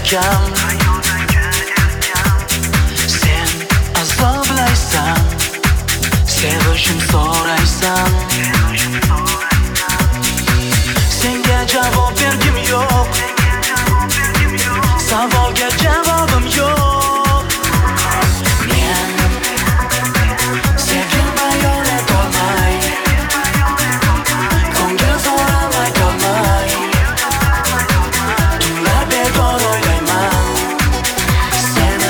erkam. Sen azoblaysan, sevishim so'raysan. Senga javob bergim yo'q, savolga javobim yo'q. Men sevgim bayon etolmay, ko'ngil so'ramay qolmay, tunlar bekor o'ylayman seni.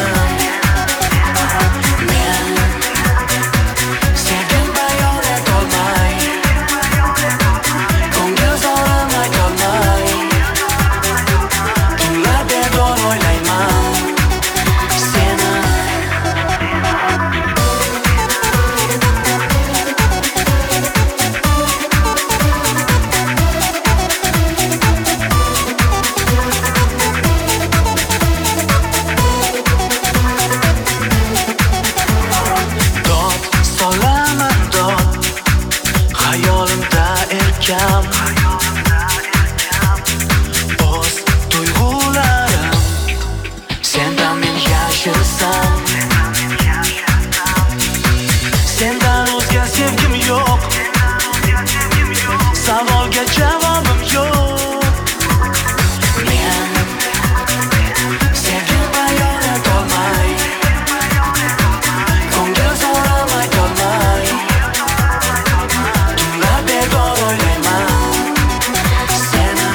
Men sevgim bayon etolmay, ko'ngil so'ramay qolmay, tunlar bekor o'ylayman seni. Dod solaman dod, xayolimda erkam. O'z tuyg'ularim sendan men yashirsam. Sendan o'zga sevgim yo'q, savolga javobim yo'q. Men sevgim bayon etolmay, ko'ngil so'ramay qolmay, tunlar bekor o'ylayman seni.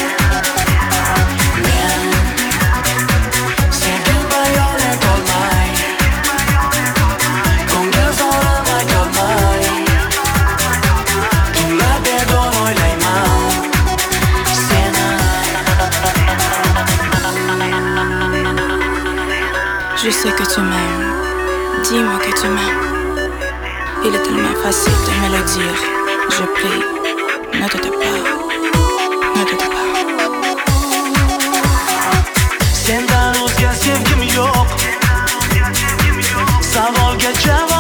Men sevgim bayon etolmay, ko'ngil so'ramay qolmay, tunlar bekor o'ylayman seni. Je sais que tu m'aimes, dis-moi que tu m'aimes. Il est tellement facile de me le dire. Je prie, ne te tais pas, ne te tais pas. Sendan o'zga sevgim yo'q, savolga javob